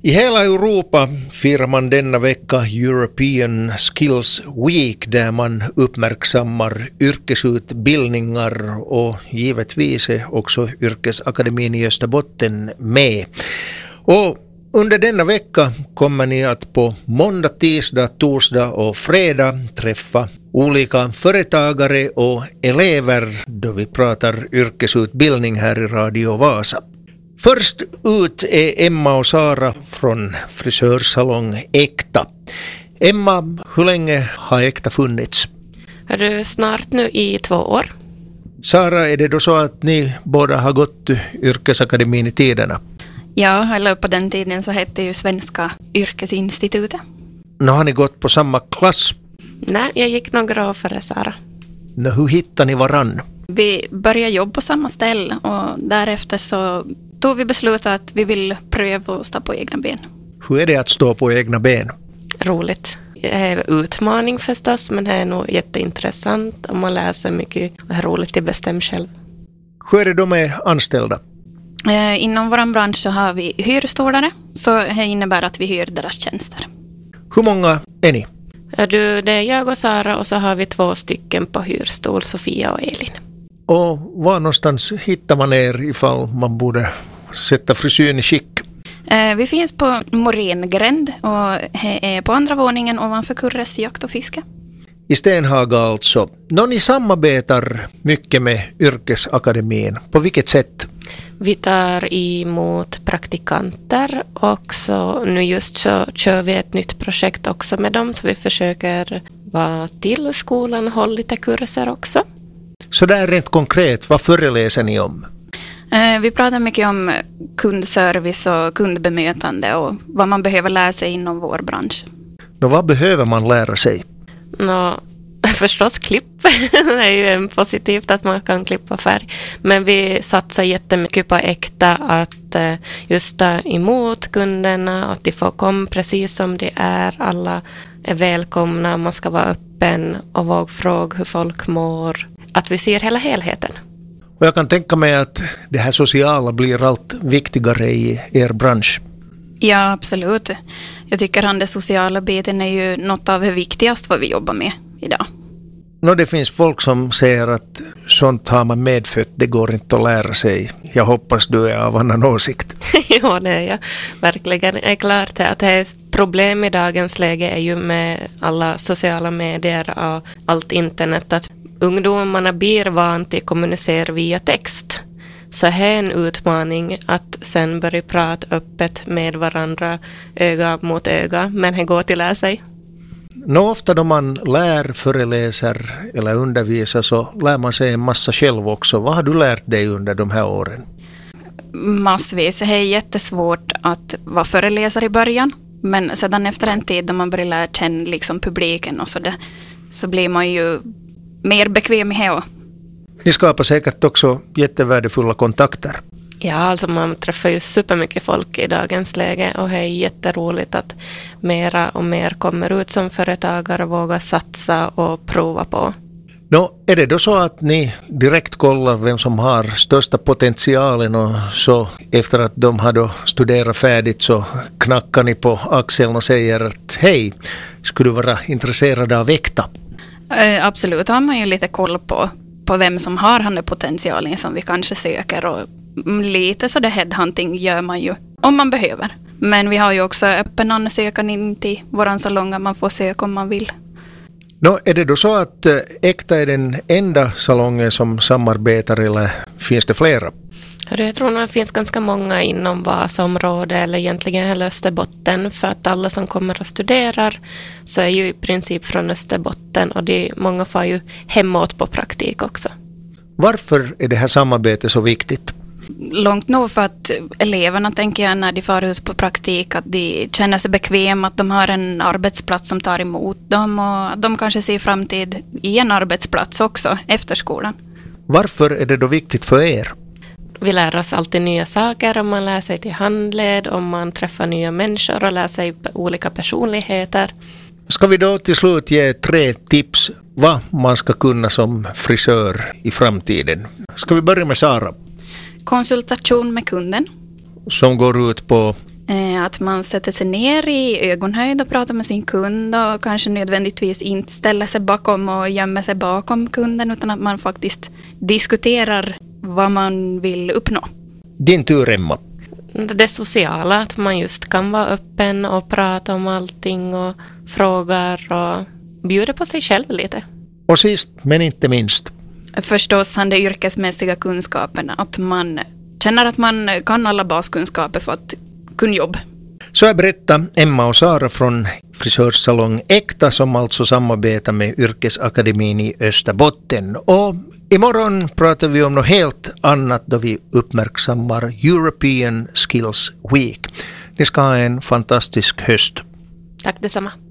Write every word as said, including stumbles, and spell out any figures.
I hela Europa firar man denna vecka European Skills Week där man uppmärksammar yrkesutbildningar och givetvis är också Yrkesakademin i Österbotten med. Och under denna vecka kommer ni att på måndag, tisdag, torsdag och fredag träffa olika företagare och elever då vi pratar yrkesutbildning här i Radio Vasa. Först ut är Emma och Sara från frisörsalong Äkta. Emma, hur länge har Äkta funnits? Är du snart nu i två år? Sara, är det då så att ni båda har gått Yrkesakademin i tiderna? Ja, eller på den tiden så hette ju Svenska yrkesinstitutet. Nu har ni gått på samma klass? Nej, jag gick några år före Sara. Nu, hur hittar ni varann? Vi började jobba på samma ställe och därefter så tog vi beslutet att vi vill pröva att stå på egna ben. Hur är det att stå på egna ben? Roligt. Det är utmaning förstås, men det är nog jätteintressant om man läser mycket och är roligt att bestämma själv. Hur är det då med anställda? Eh, inom vår bransch så har vi hyrstålare, så det innebär att vi hyr deras tjänster. Hur många är ni? Är du, det är jag och Sara och så har vi två stycken på hyrstol, Sofia och Elin. Och var någonstans hittar man er ifall man borde sätta frisyren i skick? Eh, vi finns på Morengränd och är på andra våningen ovanför Kurres jakt och fiske. I Stenhaga alltså. Nå, ni samarbetar mycket med Yrkesakademin. På vilket sätt? Vi tar emot praktikanter och så nu just så kör vi ett nytt projekt också med dem, så vi försöker vara till skolan och hålla lite kurser också. Så där rent konkret, vad föreläser ni om? Eh, vi pratar mycket om kundservice och kundbemötande och vad man behöver lära sig inom vår bransch. Nå, vad behöver man lära sig? Nå, förstås klipp. Det är ju positivt att man kan klippa färg. Men vi satsar jättemycket på Äkta att just ta emot kunderna, att de får komma precis som de är. Alla är välkomna, man ska vara öppen och våga fråga hur folk mår. Att vi ser hela helheten. Och jag kan tänka mig att det här sociala blir allt viktigare i er bransch. Ja, absolut. Jag tycker att den sociala biten är ju något av det viktigaste vad vi jobbar med idag. Nå, det finns folk som säger att sånt har man medfött, det går inte att lära sig. Jag hoppas du är av annan åsikt. Ja, det är jag. Verkligen är klart att det är ett problem i dagens läge är ju med alla sociala medier och allt internet att ungdomarna blir vant att kommunicera via text. Så här är en utmaning att sen börja prata öppet med varandra öga mot öga, men det går till att lära sig. Nå, ofta då man lär, föreläser eller undervisar så lär man sig en massa själv också. Vad har du lärt dig under de här åren? Massvis. Det är jättesvårt att vara föreläsare i början, men sedan efter en tid då man börjar lära känna liksom publiken och så, det, så blir man ju mer bekväm i det. Ni skapar säkert också jättevärdefulla kontakter. Ja, alltså man träffar ju supermycket folk i dagens läge och det är jätteroligt att mera och mer kommer ut som företagare och vågar satsa och prova på. Nå, är det då så att ni direkt kollar vem som har största potentialen och så efter att de har då studerat färdigt så knackar ni på axeln och säger att hej, skulle du vara intresserad av Äkta? Eh, absolut, har man ju lite koll på, på vem som har den där potentialen som vi kanske söker och lite så det headhunting gör man ju om man behöver. Men vi har ju också öppen ansökan in till våran salong att man får söka om man vill. Nå, är det då så att Äkta är den enda salongen som samarbetar eller finns det flera? Jag tror att det finns ganska många inom Vasaområdet eller egentligen hela Österbotten, för att alla som kommer och studerar så är ju i princip från Österbotten och det, många får ju hemåt på praktik också. Varför är det här samarbetet så viktigt? Långt nog för att eleverna, tänker jag, när de far ut på praktik att de känner sig bekväma, att de har en arbetsplats som tar emot dem och att de kanske ser framtid i en arbetsplats också efter skolan. Varför är det då viktigt för er? Vi lär oss alltid nya saker om man lär sig till handled, om man träffar nya människor och lär sig olika personligheter. Ska vi då till slut ge tre tips vad man ska kunna som frisör i framtiden? Ska vi börja med Sara? Konsultation med kunden. Som går ut på? Att man sätter sig ner i ögonhöjd och pratar med sin kund och kanske nödvändigtvis inte ställer sig bakom och gömmer sig bakom kunden utan att man faktiskt diskuterar vad man vill uppnå. Din tur, Emma. Det sociala, att man just kan vara öppen och prata om allting och frågar och bjuda på sig själv lite. Och sist men inte minst. Förstås han det yrkesmässiga kunskaperna, att man känner att man kan alla baskunskaper för att kunna jobba. Så jag berättar Emma och Sara från frisörsalong Äkta som alltså samarbetar med Yrkesakademin i Österbotten. Och imorgon pratar vi om något helt annat då vi uppmärksammar European Skills Week. Ni ska ha en fantastisk höst. Tack detsamma.